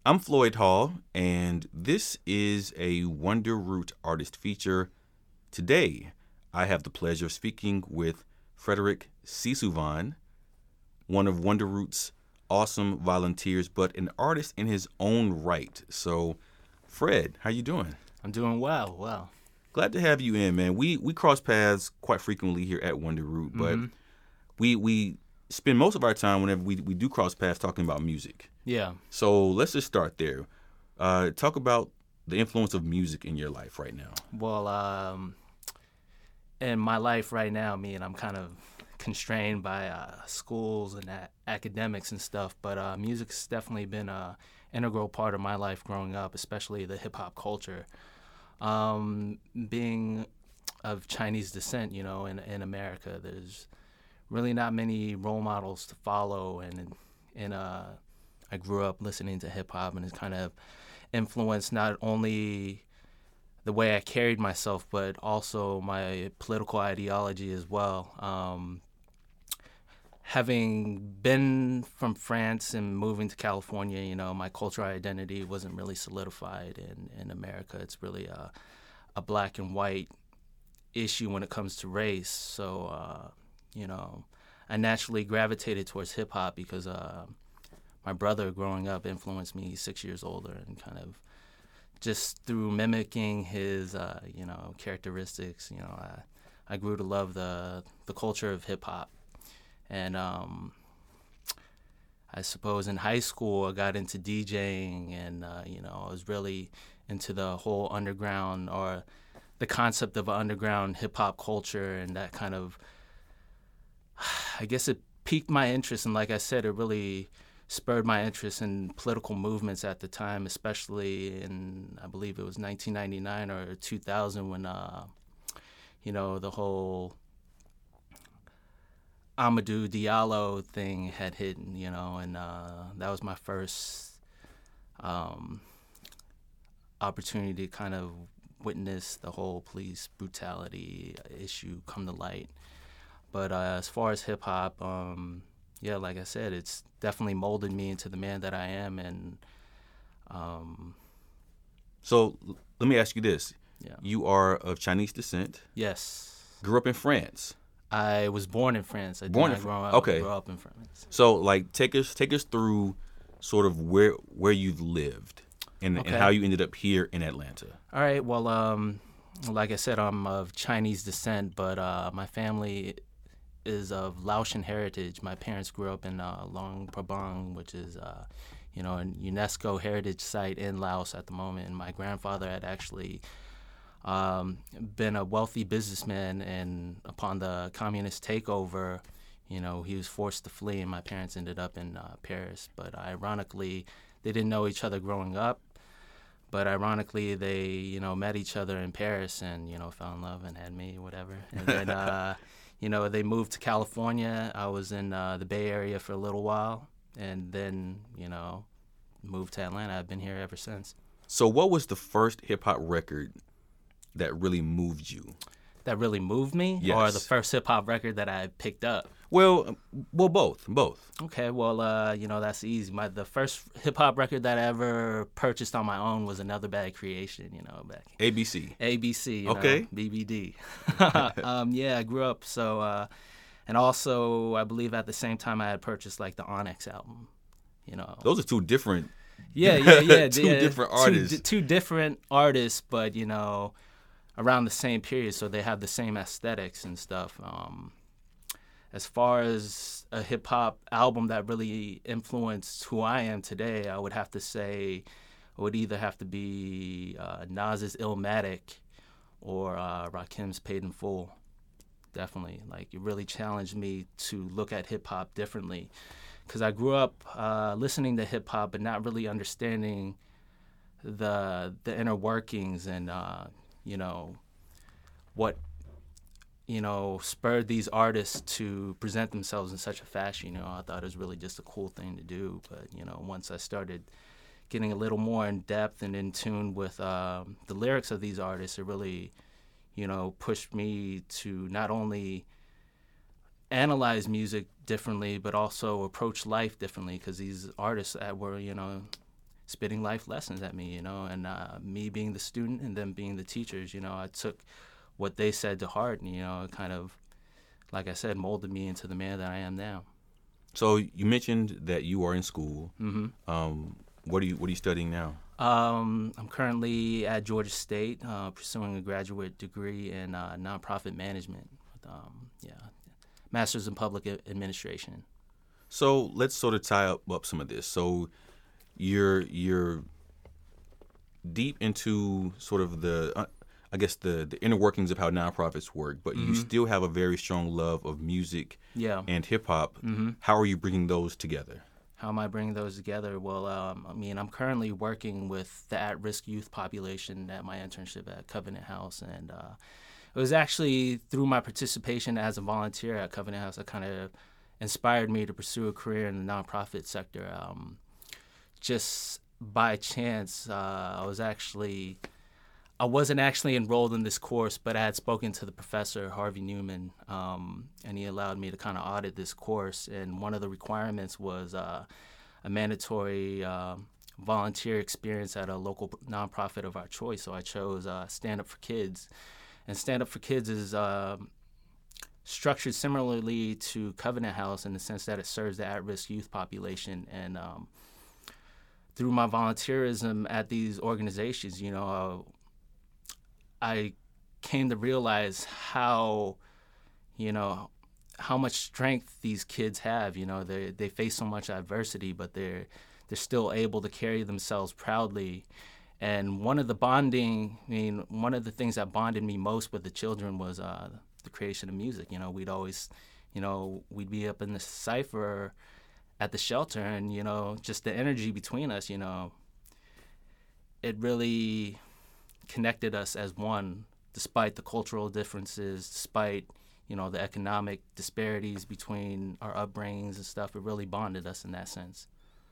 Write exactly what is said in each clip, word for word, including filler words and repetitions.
I'm Floyd Hall, and this is a Wonder Root artist feature. Today, I have the pleasure of speaking with Frederick Sisuvan, one of Wonder Root's awesome volunteers, but an artist in his own right. So, Fred, how you doing? I'm doing well. Well, Glad to have you in, man. We we cross paths quite frequently here at Wonder Root, but hmm we we spend most of our time whenever we we do cross paths talking about music. yeah. So let's just start there. Uh, talk about the influence of music in your life right now. Well, um, in my life right now, me and I'm kind of constrained by uh, schools and a- academics and stuff. But uh, music's definitely been a integral part of my life growing up, especially the hip hop culture. Um, being of Chinese descent, you know, in in America, there's really not many role models to follow, and and uh, I grew up listening to hip hop, and it's kind of influenced not only the way I carried myself, but also my political ideology as well. Um, having been from France and moving to California, you know, my cultural identity wasn't really solidified in, in America. It's really a, a black and white issue when it comes to race. So, uh, you know, I naturally gravitated towards hip hop because uh, my brother growing up influenced me. He's six years older, and kind of just through mimicking his, uh, you know, characteristics, you know, I, I grew to love the the culture of hip hop. And um, I suppose in high school I got into DJing, and uh, you know, I was really into the whole underground, or the concept of underground hip hop culture, and that kind of, I guess it piqued my interest, and like I said, it really spurred my interest in political movements at the time, especially in, I believe it was nineteen ninety-nine or two thousand, when uh, you know, the whole Amadou Diallo thing had hit, you know, and uh, that was my first um, opportunity to kind of witness the whole police brutality issue come to light. But uh, as far as hip hop, um, yeah, like I said, it's definitely molded me into the man that I am, and um, So l- let me ask you this. yeah, You are of Chinese descent, yes, grew up in France. I was born in France. I did Born in not Fr- grow up okay. grow up in France. So like take us take us through sort of where where you've lived and, and Okay. how you ended up here in Atlanta. All right. Well, um, like I said, I'm of Chinese descent, but uh, my family is of Laotian heritage. My parents grew up in uh, Luang Prabang, which is, uh, you know, a UNESCO heritage site in Laos at the moment. And my grandfather had actually um, been a wealthy businessman, and upon the communist takeover, you know, he was forced to flee, and my parents ended up in uh, Paris. But ironically, they didn't know each other growing up. But ironically, they, you know, met each other in Paris, and, you know, fell in love and had me, whatever. And then, uh, you know, they moved to California. I was in uh, the Bay Area for a little while, and then, you know, moved to Atlanta. I've been here ever since. So what was the first hip hop record that really moved you? That really moved me, or Yes. the first hip hop record that I picked up? Well, um, well both, both. Okay, well, uh, you know, that's easy. My the first hip hop record that I ever purchased on my own was Another Bad Creation. You know, back A B C. A B C, you Okay. know, B B D. um, yeah, I grew up so, uh, and also I believe at the same time I had purchased like the Onyx album. You know, Those are two different yeah, yeah, yeah, two yeah, different two artists. di- two different artists, but you know, around the same period, so they have the same aesthetics and stuff. Um, as far as a hip hop album that really influenced who I am today, I would have to say it would either have to be uh, Nas's Illmatic or uh, Rakim's Paid in Full. Definitely, like it really challenged me to look at hip hop differently, because I grew up uh, listening to hip hop but not really understanding the the inner workings and uh, you know what you know, spurred these artists to present themselves in such a fashion. You know, I thought it was really just a cool thing to do. But, you know, once I started getting a little more in depth and in tune with um, the lyrics of these artists, it really, you know, pushed me to not only analyze music differently, but also approach life differently, because these artists that were, you know, spitting life lessons at me, you know, and uh, me being the student and them being the teachers, you know, I took what they said to heart, and, you know, it kind of, like I said, molded me into the man that I am now. So you mentioned that you are in school. Mm-hmm. Um, what are you What are you studying now? Um, I'm currently at Georgia State, uh, pursuing a graduate degree in uh, nonprofit management. Um, yeah, master's in public administration. So let's sort of tie up, up some of this. So you're you're deep into sort of the, uh, I guess the the inner workings of how nonprofits work, but Mm-hmm. you still have a very strong love of music Yeah. and hip hop. Mm-hmm. How are you bringing those together? How am I bringing those together? Well, um, I mean, I'm currently working with the at-risk youth population at my internship at Covenant House, and uh, it was actually through my participation as a volunteer at Covenant House that kind of inspired me to pursue a career in the nonprofit sector. Um, just by chance, uh, I was actually, I wasn't actually enrolled in this course, but I had spoken to the professor, Harvey Newman, um, and he allowed me to kind of audit this course. And one of the requirements was uh, a mandatory uh, volunteer experience at a local nonprofit of our choice. So I chose uh, Stand Up for Kids. And Stand Up for Kids is uh, structured similarly to Covenant House in the sense that it serves the at-risk youth population. And um, through my volunteerism at these organizations, you know, uh, I came to realize how, you know, how much strength these kids have. You know, they they face so much adversity, but they're they're still able to carry themselves proudly. And one of the bonding, I mean, one of the things that bonded me most with the children was uh, the creation of music. You know, we'd always, you know, we'd be up in the cypher at the shelter, and, you know, just the energy between us, you know, it really connected us as one, despite the cultural differences, despite, you know, the economic disparities between our upbringings and stuff. It really bonded us in that sense.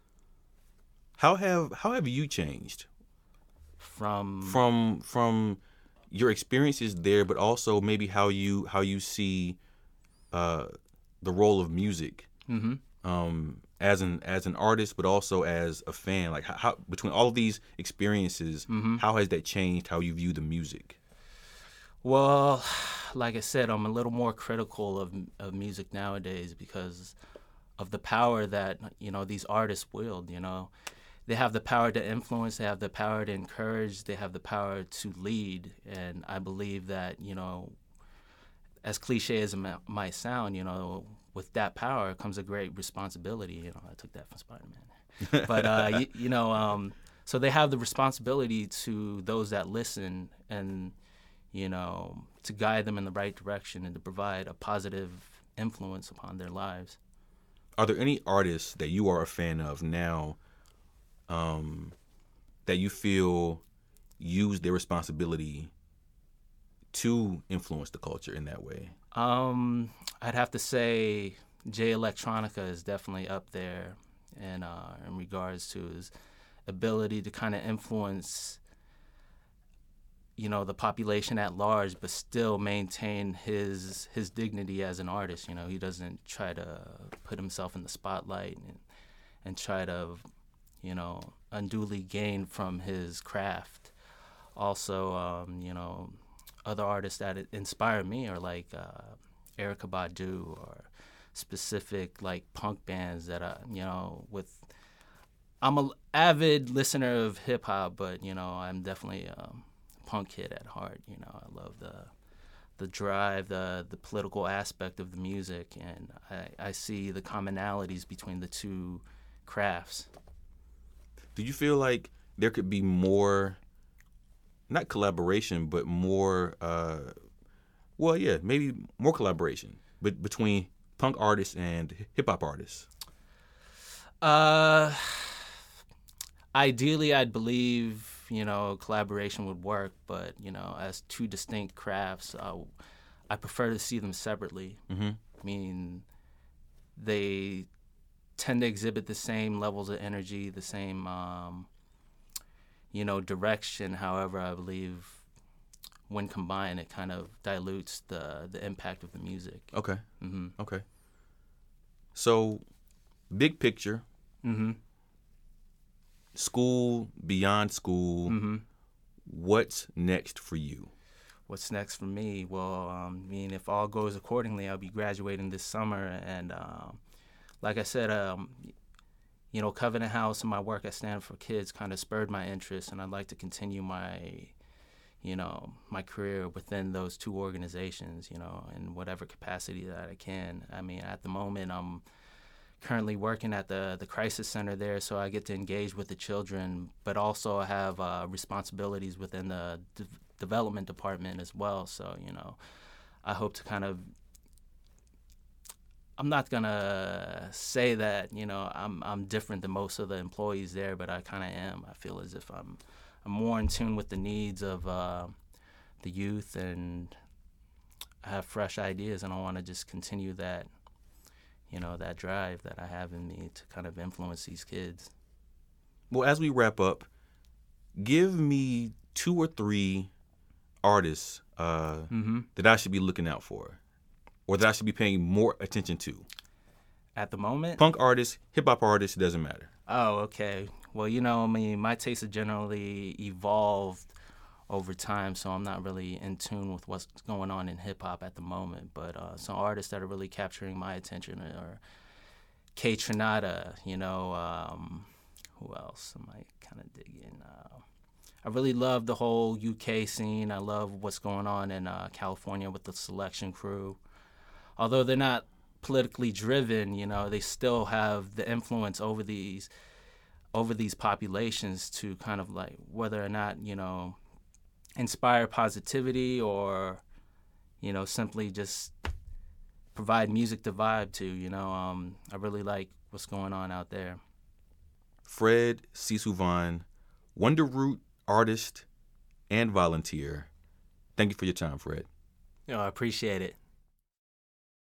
How have how have you changed From from from your experiences there, but also maybe how you how you see uh, the role of music mm-hmm. um, as an as an artist, but also as a fan? Like how, how between all of these experiences, Mm-hmm. how has that changed how you view the music? Well, like I said, I'm a little more critical of of music nowadays because of the power that, you know, these artists wield. You know, they have the power to influence, they have the power to encourage, they have the power to lead. And I believe that, you know, as cliche as it might sound, you know, with that power comes a great responsibility. You know, I took that from Spider-Man. But, uh, you, you know, um, so they have the responsibility to those that listen and, you know, to guide them in the right direction and to provide a positive influence upon their lives. Are there any artists that you are a fan of now um, that you feel use their responsibility to influence the culture in that way? Um, I'd have to say Jay Electronica is definitely up there in, uh, in regards to his ability to kind of influence, you know, the population at large, but still maintain his his dignity as an artist. You know, he doesn't try to put himself in the spotlight and and try to, you know, unduly gain from his craft. Also, um, you know, other artists that inspire me are like uh, Erykah Badu or specific like punk bands that I, you know, with. I'm an avid listener of hip hop, but you know, I'm definitely a punk kid at heart. You know, I love the the drive, the the political aspect of the music, and I, I see the commonalities between the two crafts. Do you feel like there could be more, not collaboration, but more, uh, well, yeah, maybe more collaboration but between punk artists and hip hop artists? Uh, ideally, I'd believe, you know, collaboration would work, but, you know, as two distinct crafts, uh, I prefer to see them separately. Mm-hmm. I mean, they tend to exhibit the same levels of energy, the same, um, you know, direction. However, I believe when combined, it kind of dilutes the, the impact of the music. Okay. Mm-hmm. Okay. So, big picture, Mm-hmm. school, beyond school, Mm-hmm. what's next for you? What's next for me? Well, um, I mean, if all goes accordingly, I'll be graduating this summer. And um, like I said, um, you know, Covenant House and my work at Stand for Kids kind of spurred my interest, and I'd like to continue my, you know, my career within those two organizations, you know, in whatever capacity that I can. I mean, at the moment, I'm currently working at the, the crisis center there, so I get to engage with the children, but also I have uh, responsibilities within the de- development department as well. So, you know, I hope to kind of, I'm not gonna say that, you know, I'm I'm different than most of the employees there, but I kind of am. I feel as if I'm I'm more in tune with the needs of uh, the youth, and I have fresh ideas, and I want to just continue that, you know, that drive that I have in me to kind of influence these kids. Well, as we wrap up, give me two or three artists uh, Mm-hmm. that I should be looking out for, or that I should be paying more attention to. At the moment? Punk artists, hip hop artists, it doesn't matter. Oh, okay. Well, you know, I mean, my tastes have generally evolved over time, so I'm not really in tune with what's going on in hip hop at the moment. But uh, some artists that are really capturing my attention are K Trinata, you know, um, who else am I kind of digging? Uh, I really love the whole U K scene. I love what's going on in uh, California with the Selection Crew. Although they're not politically driven, you know, they still have the influence over these over these populations to kind of like whether or not, you know, inspire positivity or, you know, simply just provide music to vibe to, you know. Um, I really like what's going on out there. Fred Sissouvan, Wonder Root artist and volunteer. Thank you for your time, Fred. You know, I appreciate it.